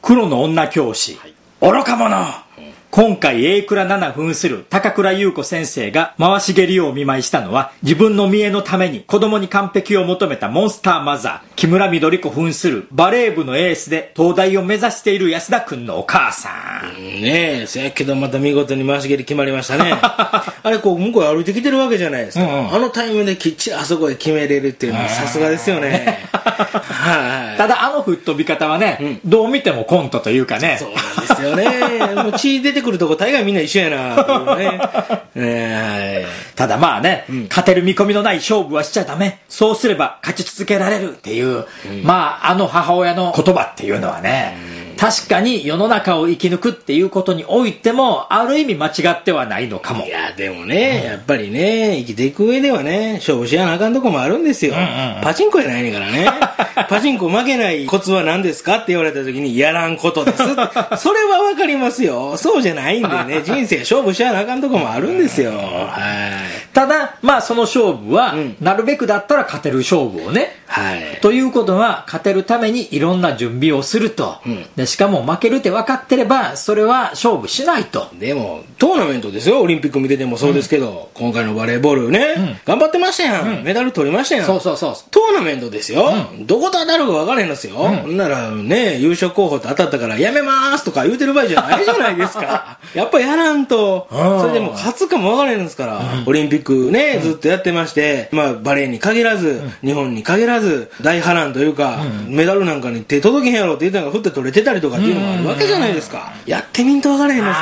黒の女教師、愚か者。今回榮倉奈々扮する高倉優子先生が回し蹴りをお見舞いしたのは、自分の見栄のために子供に完璧を求めたモンスターマザー、木村緑子扮するバレー部のエースで東大を目指している安田くんのお母さん。 ねえ、せやけどまた見事に回し蹴り決まりましたね。あれこう向こう歩いてきてるわけじゃないですか。あのタイムできっちりあそこで決めれるっていうのはさすがですよね。 はい。ただあの吹っ飛び方はね、どう見てもコントというかね。 そうなんですよね。もう血出てくるとこ大概みんな一緒やなというね。 ただまあね、勝てる見込みのない勝負はしちゃダメ。そうすれば勝ち続けられるっていう、まああの母親の言葉っていうのはね、確かに世の中を生き抜くっていうことにおいてもある意味間違ってはないのかも。 いやでもね、やっぱりね、生きていく上ではね、勝負しやなあかんとこもあるんですよ。パチンコやないねんからね。パチンコ負けないコツは何ですかって言われた時に、やらんことです。それはわかりますよ。そうじゃないんでね、人生勝負しやなあかんとこもあるんですよ。 ただまあその勝負は、なるべくだったら勝てる勝負をね、ということは勝てるためにいろんな準備をすると、でしかも負けるって分かってればそれは勝負しないと。 でもトーナメントですよ。オリンピック見ててもそうですけど、今回のバレーボールね、頑張ってましたやん、メダル取りましたやん。 そうそうそう。 トーナメントですよ、どこと当たるか分からへんのですよ。ほんならね、優勝候補と当たったからやめますとか言うてる場合じゃないじゃないですか。やっぱやらんと、それでも勝つかも分からへんんですから、オリンピックね、ずっとやってまして、まあバレーに限らず、日本に限らず大波乱というか、メダルなんかに手届けへんやろって言ったのが振って取れてたりとかっていうのもあるわけじゃないですか。やってみんと分からへんですから。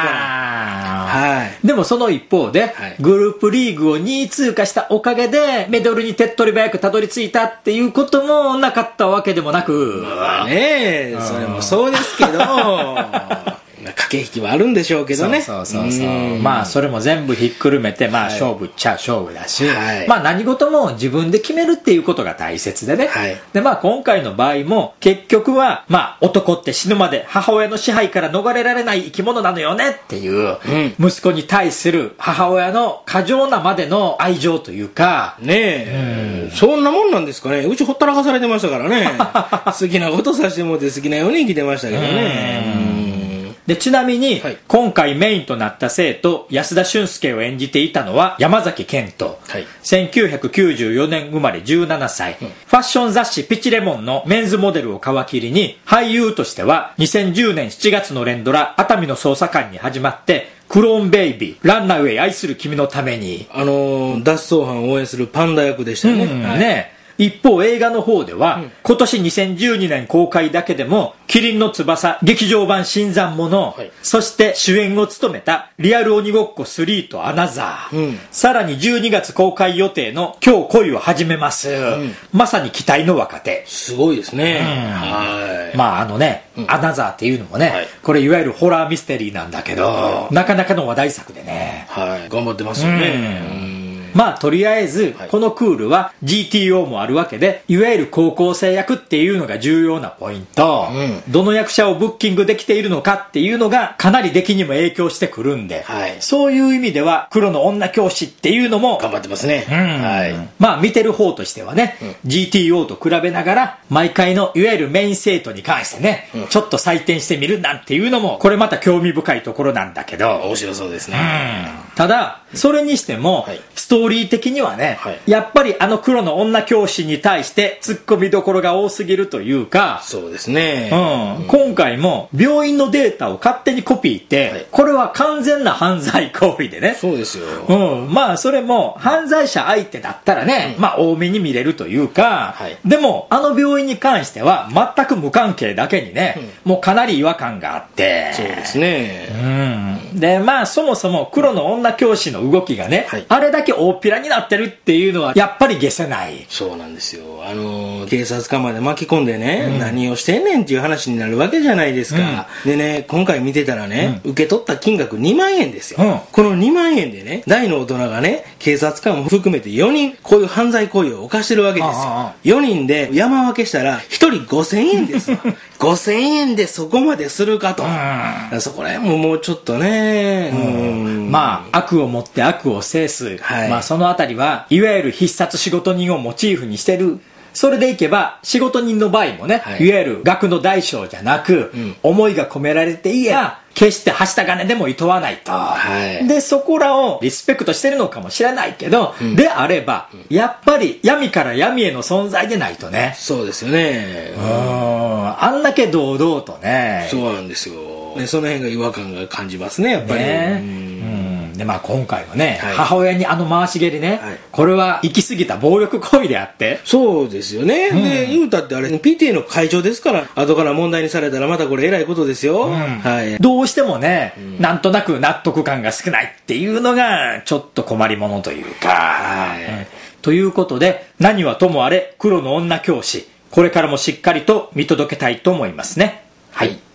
でもその一方で、グループリーグを2位通過したおかげでメダルに手っ取り早くたどり着いたっていうこともなかったわけでもなく、 まあね、それもそうですけど駆け引きはあるんでしょうけどね。 そうまあそれも全部ひっくるめて、まあ勝負っちゃ勝負だし、まあ何事も自分で決めるっていうことが大切でね、でまあ今回の場合も結局はまあ男って死ぬまで母親の支配から逃れられない生き物なのよねっていう、息子に対する母親の過剰なまでの愛情というかねえ、そんなもんなんですかね。うちほったらかされてましたからね。好きなことさせてもらって好きなように生きてましたけどね。 でちなみに、今回メインとなった生徒安田俊介を演じていたのは山崎賢人、1994年生まれ17歳、ファッション雑誌ピチレモンのメンズモデルを皮切りに俳優としては2010年7月の連ドラ熱海の捜査官に始まってクローンベイビー、ランナーウェイ愛する君のために、 脱走犯を応援するパンダ役でしたよね。 一方映画の方では、今年2012年公開だけでもキリンの翼劇場版新参者、そして主演を務めたリアル鬼ごっこ3とアナザー、さらに12月公開予定の今日恋を始めます、まさに期待の若手。 すごいですね。 まあアナザーっていうのもね、これいわゆるホラーミステリーなんだけど、なかなかの話題作でね、 頑張ってますよね。 まあとりあえずこのクールは GTO もあるわけで、いわゆる高校生役っていうのが重要なポイント、どの役者をブッキングできているのかっていうのがかなり出来にも影響してくるんで、そういう意味では黒の女教師っていうのも頑張ってますね。 まあ見てる方としてはね、GTO と比べながら毎回のいわゆるメイン生徒に関してね、ちょっと採点してみるなんていうのもこれまた興味深いところなんだけど、 面白そうですね。 ただそれにしても、ストーリー的にはね、やっぱりあの黒の女教師に対して突っ込みどころが多すぎるというか、 そうですね、 今回も病院のデータを勝手にコピーって、これは完全な犯罪行為でね。 そうですよ。 まあそれも犯罪者相手だったらね、まあ多めに見れるというか、でもあの病院に関しては全く無関係だけにね、もうかなり違和感があって、 そうですね。 でまあそもそも黒の女教師の動きがね、あれだけ大っぴらになってるっていうのはやっぱり解せない。 そうなんですよ。警察官まで巻き込んでね、何をしてんねんっていう話になるわけじゃないですか。でね、今回見てたらね、受け取った金額2万円ですよ。この2万円でね、大の大人がね、警察官も含めて4人こういう犯罪行為を犯してるわけですよ。4人で山分けしたら1人5000円ですわ。5000円でそこまでするかと。そこら辺ももうちょっとね、 まあ悪をもって悪を制す、まあそのあたりはいわゆる必殺仕事人をモチーフにしてるそれでいけば仕事人の場合もね、 はい、 いわゆる額の大小じゃなく、思いが込められていえば決してはした金でも厭わないと、はい、でそこらをリスペクトしてるのかもしれないけど、であればやっぱり闇から闇への存在でないとね。 そうですよね。 あんだけ堂々とね。 そうなんですよ、ね、その辺が違和感が感じますね、やっぱりね。で今回はね、はい、母親に回し蹴りね、はい、これは行き過ぎた暴力行為であって。 そうですよね、で言うたってあれ PTA の会長ですから、後から問題にされたらまたこれえらいことですよ、はい、 どうしてもね、なんとなく納得感が少ないっていうのがちょっと困りものというか、はい、ということで何はともあれ黒の女教師、これからもしっかりと見届けたいと思いますね。はい。